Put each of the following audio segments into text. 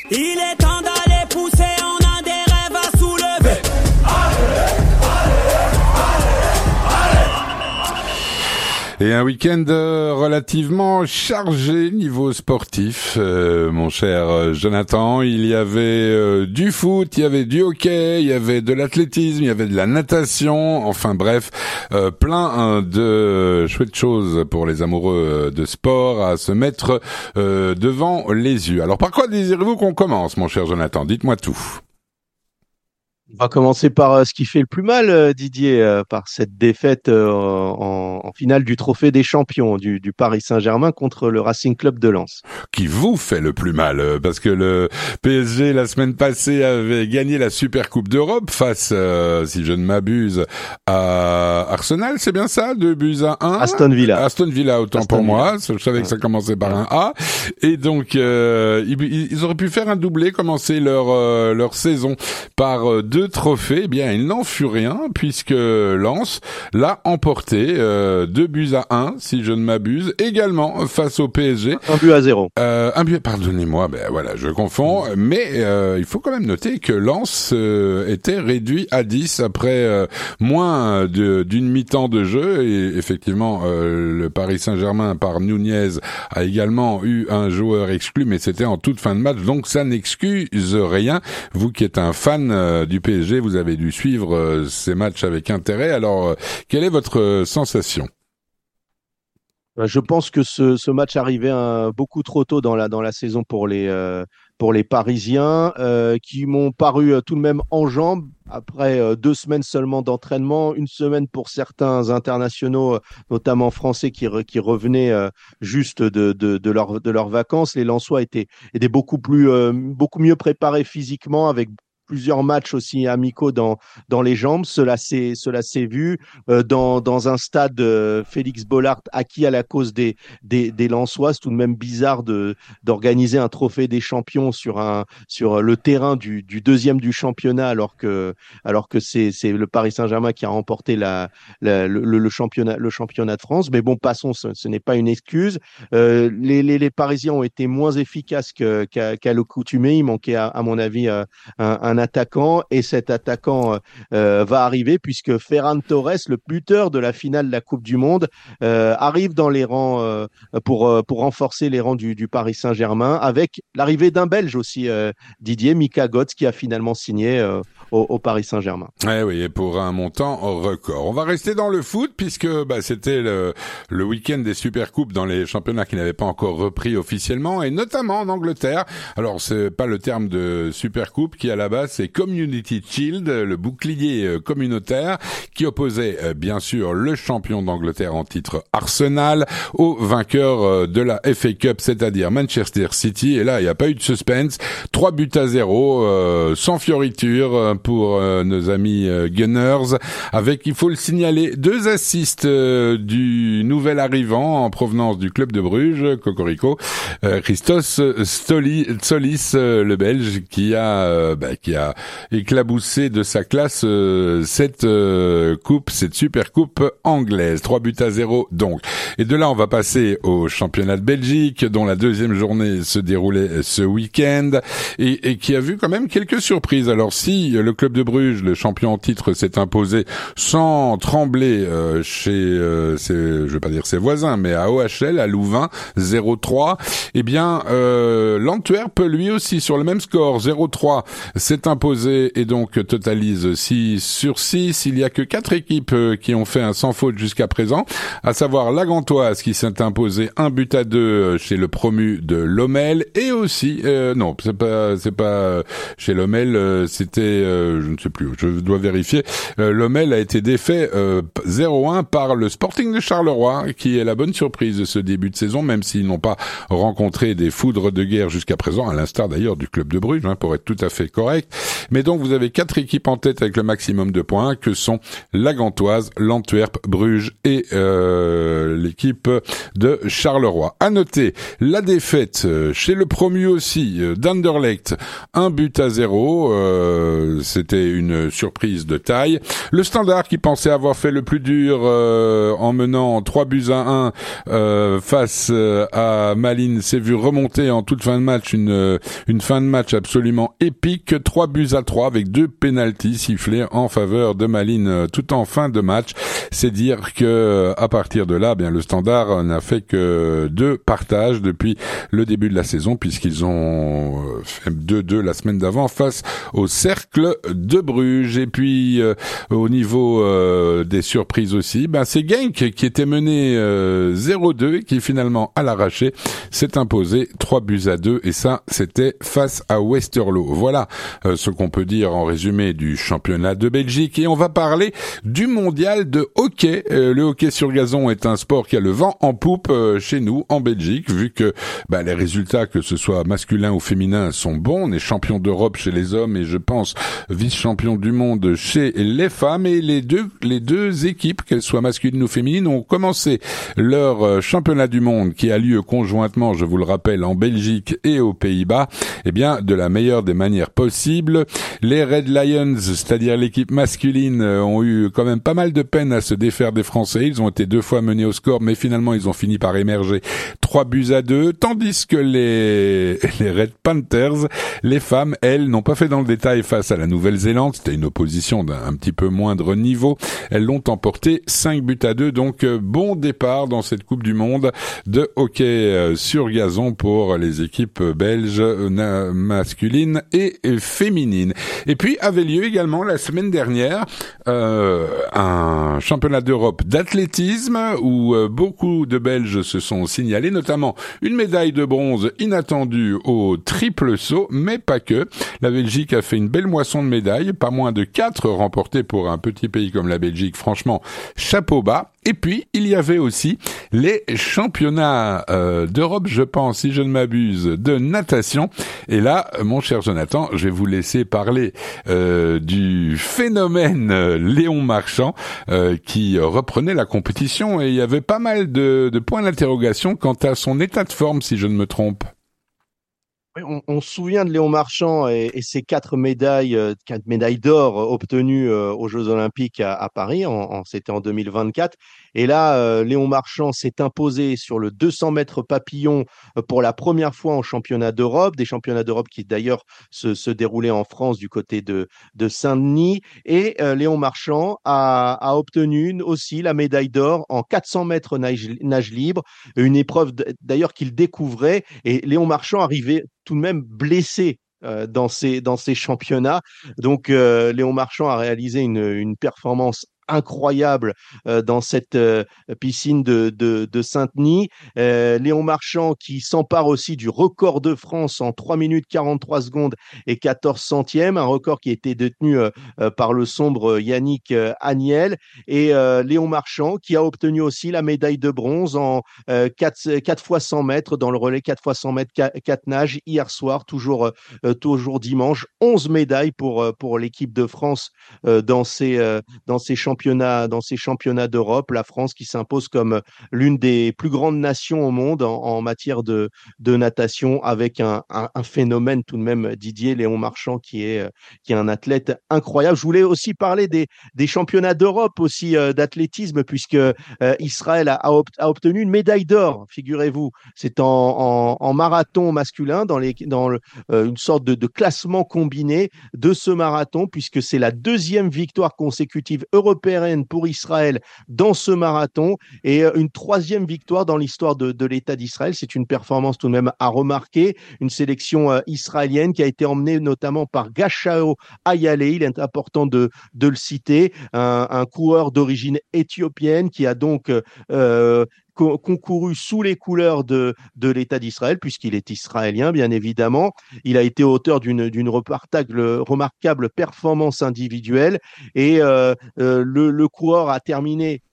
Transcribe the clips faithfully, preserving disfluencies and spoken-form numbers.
Il est temps d'aller pousser, on a des rêves à soulever. Et un week-end relativement chargé niveau sportif, euh, mon cher Jonathan. Il y avait euh, du foot, il y avait du hockey, il y avait de l'athlétisme, il y avait de la natation. Enfin bref, euh, plein de chouettes choses pour les amoureux de sport à se mettre euh, devant les yeux. Alors par quoi désirez-vous qu'on commence, mon cher Jonathan? Dites-moi tout. On va commencer par euh, ce qui fait le plus mal, euh, Didier, euh, par cette défaite euh, en, en finale du Trophée des Champions du, du Paris Saint-Germain contre le Racing Club de Lens. Qui vous fait le plus mal, euh, parce que le P S G la semaine passée avait gagné la Super Coupe d'Europe face, euh, si je ne m'abuse, à Arsenal, c'est bien ça, deux buts à un. Aston Villa. Aston Villa, autant Aston pour Villa. moi. Je savais que ça commençait par un A. Et donc, euh, ils, ils auraient pu faire un doublé, commencer leur euh, leur saison par euh, deux trophées. Eh bien, il n'en fut rien, puisque Lens l'a emporté, euh, deux buts à un, si je ne m'abuse, également face au P S G. Un but à zéro. Euh, un but, pardonnez-moi, ben voilà, je confonds, mais euh, il faut quand même noter que Lens euh, était réduit à dix après euh, moins de, d'une mi-temps de jeu, et effectivement, euh, le Paris Saint-Germain par Nunez a également eu un joueur exclu, mais c'était en toute fin de match, donc ça n'excuse rien. Vous qui êtes un fan euh, du P S G, vous avez dû suivre euh, ces matchs avec intérêt. Alors, euh, quelle est votre euh, sensation? Je pense que ce, ce match arrivait un, beaucoup trop tôt dans la, dans la saison pour les, euh, pour les Parisiens, euh, qui m'ont paru euh, tout de même en jambes après euh, deux semaines seulement d'entraînement, une semaine pour certains internationaux, euh, notamment français, qui, re, qui revenaient euh, juste de, de, de, leur, de leurs vacances. Les Lensois étaient, étaient beaucoup, plus, euh, beaucoup mieux préparés physiquement, avec plusieurs matchs aussi amicaux dans dans les jambes. Cela s'est cela s'est vu euh, dans dans un stade euh, Félix Bollaert acquis à la cause des des des Lensois. C'est tout de même bizarre de d'organiser un trophée des champions sur un sur le terrain du du deuxième du championnat, alors que alors que c'est c'est le Paris Saint-Germain qui a remporté la, la le, le championnat le championnat de France. Mais bon, passons, ce, ce n'est pas une excuse. Euh, les les les Parisiens ont été moins efficaces que qu'à qu'à l'accoutumée. Il manquait à, à mon avis un, un un attaquant, et cet attaquant euh, va arriver puisque Ferran Torres, le buteur de la finale de la Coupe du Monde, euh, arrive dans les rangs euh, pour euh, pour renforcer les rangs du, du Paris Saint-Germain, avec l'arrivée d'un Belge aussi, euh, Didier, Mika Götze, qui a finalement signé euh, au, au Paris Saint-Germain. Eh oui, et pour un montant record. On va rester dans le foot puisque bah, c'était le, le week-end des Supercoupes dans les championnats qui n'avaient pas encore repris officiellement, et notamment en Angleterre. Alors c'est pas le terme de Supercoupe qui à la base c'est Community Shield, le bouclier communautaire qui opposait euh, bien sûr le champion d'Angleterre en titre Arsenal au vainqueur euh, de la F A Cup, c'est-à-dire Manchester City. Et là, il n'y a pas eu de suspense. Trois buts à zéro, euh, sans fioriture pour euh, nos amis euh, Gunners, avec, il faut le signaler, deux assists euh, du nouvel arrivant en provenance du club de Bruges, Cocorico, euh, Christos Stoli, Tsolis, euh, le Belge, qui a euh, bah, qui a éclaboussé de sa classe euh, cette euh, coupe, cette super coupe anglaise. Trois buts à zéro donc. Et de là, on va passer au championnat de Belgique, dont la deuxième journée se déroulait ce week-end, et, et qui a vu quand même quelques surprises. Alors si le club de Bruges, le champion en titre, s'est imposé sans trembler euh, chez, euh, ses, je vais pas dire ses voisins, mais à O H L, à Louvain, zéro trois, eh bien euh, l'Antwerp, lui aussi, sur le même score, zéro trois, s'est imposé et donc totalise six sur six. Il y a que quatre équipes euh, qui ont fait un sans faute jusqu'à présent, à savoir la Gantoise qui s'est imposée un but à deux chez le promu de Lommel, et aussi euh, non, c'est pas c'est pas chez Lommel, euh, c'était euh, je ne sais plus, je dois vérifier. Euh, Lommel a été défait euh, zéro un par le Sporting de Charleroi, qui est la bonne surprise de ce début de saison, même s'ils n'ont pas rencontré des foudres de guerre jusqu'à présent, à l'instar d'ailleurs du club de Bruges, hein, pour être tout à fait correct. Mais donc vous avez quatre équipes en tête avec le maximum de points, que sont la Gantoise, l'Antwerp, Bruges et euh, l'équipe de Charleroi. À noter la défaite chez le promu aussi d'Anderlecht, un but à zéro. Euh, c'était une surprise de taille. Le Standard qui pensait avoir fait le plus dur euh, en menant trois buts à un euh, face à Malines s'est vu remonter en toute fin de match une une fin de match absolument épique, trois buts à trois avec deux pénaltys sifflés en faveur de Malines tout en fin de match. C'est dire que à partir de là, bien le Standard n'a fait que deux partages depuis le début de la saison, puisqu'ils ont fait deux deux la semaine d'avant face au Cercle de Bruges. Et puis euh, au niveau euh, des surprises aussi, ben c'est Genk qui était mené euh, zéro deux et qui finalement à l'arraché s'est imposé trois buts à deux, et ça c'était face à Westerlo. Voilà euh, ce qu'on peut dire en résumé du championnat de Belgique. Et on va parler du mondial de hockey. Euh, le hockey sur gazon est un sport qui a le vent en poupe euh, chez nous en Belgique, vu que bah, les résultats, que ce soit masculin ou féminin, sont bons. On est champion d'Europe chez les hommes et je pense vice-champion du monde chez les femmes. Et les deux les deux équipes, qu'elles soient masculines ou féminines, ont commencé leur euh, championnat du monde qui a lieu conjointement, je vous le rappelle, en Belgique et aux Pays-Bas, eh bien de la meilleure des manières possibles. Les Red Lions, c'est-à-dire l'équipe masculine, euh, ont eu quand même pas mal de peine à se défaire des Français. Ils ont été deux fois menés au score, mais finalement ils ont fini par émerger trois buts à deux, tandis que les les Red Panthers, les femmes, elles, n'ont pas fait dans le détail face à la Nouvelle-Zélande. C'était une opposition d'un un petit peu moindre niveau. Elles l'ont emporté cinq buts à deux, donc euh, bon départ dans cette Coupe du Monde de hockey euh, sur gazon pour les équipes belges euh, masculines et euh, féminines. Et puis avait lieu également la semaine dernière euh, un championnat d'Europe d'athlétisme où euh, beaucoup de Belges se sont signalés, notamment une médaille de bronze inattendue au triple saut, mais pas que. La Belgique a fait une belle moisson de médailles, pas moins de quatre remportées pour un petit pays comme la Belgique. Franchement, chapeau bas. Et puis, il y avait aussi les championnats euh, d'Europe, je pense, si je ne m'abuse, de natation. Et là, mon cher Jonathan, je vais vous laisser parler euh, du phénomène euh, Léon Marchand euh, qui reprenait la compétition. Et il y avait pas mal de, de points d'interrogation quant à son état de forme, si je ne me trompe. Oui, On, on se souvient de Léon Marchand et, et ses quatre médailles, euh, quatre médailles d'or euh, obtenues euh, aux Jeux Olympiques à, à Paris, en, en- c'était en deux mille vingt-quatre. Et là, euh, Léon Marchand s'est imposé sur le deux cents mètres papillon euh, pour la première fois en championnat d'Europe, des championnats d'Europe qui d'ailleurs se, se déroulaient en France du côté de, de Saint-Denis. Et euh, Léon Marchand a, a obtenu une- aussi la médaille d'or en quatre cents mètres nage, nage libre, une épreuve d- d'ailleurs qu'il découvrait. Et Léon Marchand arrivait tout de même blessé euh, dans ces, dans ces championnats. Donc, euh, Léon Marchand a réalisé une, une performance incroyable euh, dans cette euh, piscine de, de, de Saint-Denis. Euh, Léon Marchand qui s'empare aussi du record de France en trois minutes quarante-trois secondes et quatorze centièmes, un record qui était détenu euh, euh, par le sombre Yannick euh, Agniel. Et euh, Léon Marchand qui a obtenu aussi la médaille de bronze en euh, quatre fois cent mètres dans le relais quatre fois cent mètres quatre nages hier soir, toujours, euh, toujours dimanche. onze médailles pour, euh, pour l'équipe de France euh, dans ces, euh, dans ces championnats, dans ces championnats d'Europe. La France qui s'impose comme l'une des plus grandes nations au monde en, en matière de, de natation, avec un, un, un phénomène tout de même, Didier, Léon Marchand, qui est, euh, qui est un athlète incroyable. Je voulais aussi parler des, des championnats d'Europe aussi euh, d'athlétisme, puisque euh, Israël a, a, obt- a obtenu une médaille d'or, figurez-vous. C'est en, en, en marathon masculin, dans, les, dans le, euh, une sorte de, de classement combiné de ce marathon, puisque c'est la deuxième victoire consécutive européenne pour Israël dans ce marathon et euh, une troisième victoire dans l'histoire de, de l'État d'Israël. C'est une performance tout de même à remarquer. Une sélection euh, israélienne qui a été emmenée notamment par Gashao Ayale, il est important de, de le citer, un, un coureur d'origine éthiopienne qui a donc euh, co- concouru sous les couleurs de, de l'État d'Israël, puisqu'il est israélien, bien évidemment. Il a été auteur d'une, d'une remarquable, remarquable performance individuelle et euh, euh, le, le coureur a terminé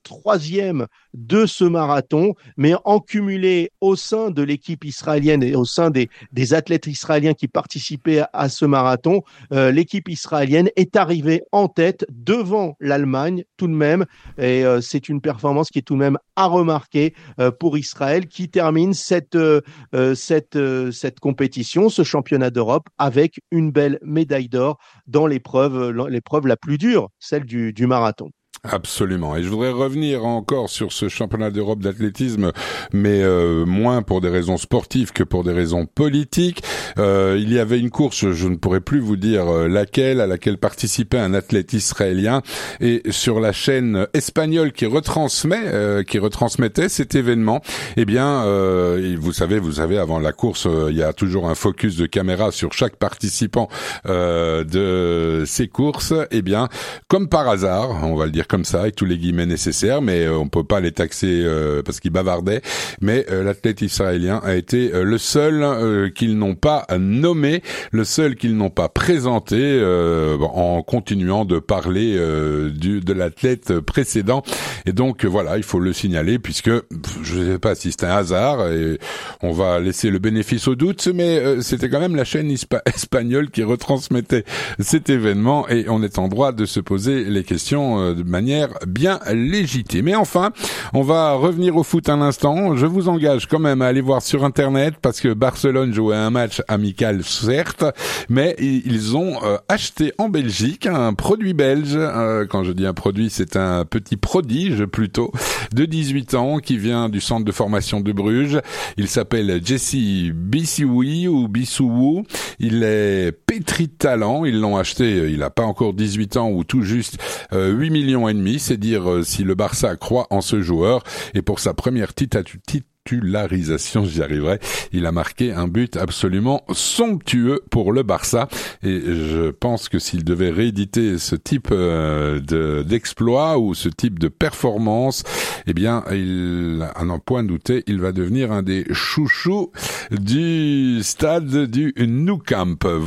troisième de ce marathon, mais en cumulé au sein de l'équipe israélienne et au sein des, des athlètes israéliens qui participaient à, à ce marathon, euh, l'équipe israélienne est arrivée en tête devant l'Allemagne tout de même. Et euh, c'est une performance qui est tout de même à remarquer euh, pour Israël qui termine cette, euh, cette, euh, cette compétition, ce championnat d'Europe, avec une belle médaille d'or dans l'épreuve, l'épreuve la plus dure, celle du, du marathon. Absolument. Et je voudrais revenir encore sur ce championnat d'Europe d'athlétisme, mais euh, moins pour des raisons sportives que pour des raisons politiques. Euh, il y avait une course, je ne pourrais plus vous dire laquelle, à laquelle participait un athlète israélien, et sur la chaîne espagnole qui retransmet, euh, qui retransmettait cet événement, eh bien, euh, vous savez, vous savez, avant la course, euh, il y a toujours un focus de caméra sur chaque participant euh, de ces courses. Eh bien, comme par hasard, on va le dire comme ça, avec tous les guillemets nécessaires, mais euh, on peut pas les taxer euh, parce qu'ils bavardaient. Mais euh, l'athlète israélien a été euh, le seul euh, qu'ils n'ont pas nommé, le seul qu'ils n'ont pas présenté, euh, en continuant de parler euh, du de l'athlète précédent. Et donc euh, voilà, il faut le signaler puisque je ne sais pas si c'est un hasard et on va laisser le bénéfice au doute, mais euh, c'était quand même la chaîne ispa- espagnole qui retransmettait cet événement et on est en droit de se poser les questions euh, de manière bien légitime. Mais enfin, on va revenir au foot un instant. Je vous engage quand même à aller voir sur Internet parce que Barcelone jouait un match amical, certes, mais ils ont euh, acheté en Belgique un produit belge. Euh, quand je dis un produit, c'est un petit prodige plutôt, de dix-huit ans qui vient du centre de formation de Bruges. Il s'appelle Jesse Bissouwi ou Bissouou. Il est pétri de talent. Ils l'ont acheté, il n'a pas encore dix-huit ans ou tout juste euh, huit millions et demi, c'est dire euh, si le Barça croit en ce joueur. Et pour sa première tita- titularisation, j'y arriverai, il a marqué un but absolument somptueux pour le Barça. Et je pense que s'il devait rééditer ce type euh, de, d'exploit ou ce type de performance, eh bien, il, à n'en point douter, il va devenir un des chouchous du stade du Nou Camp.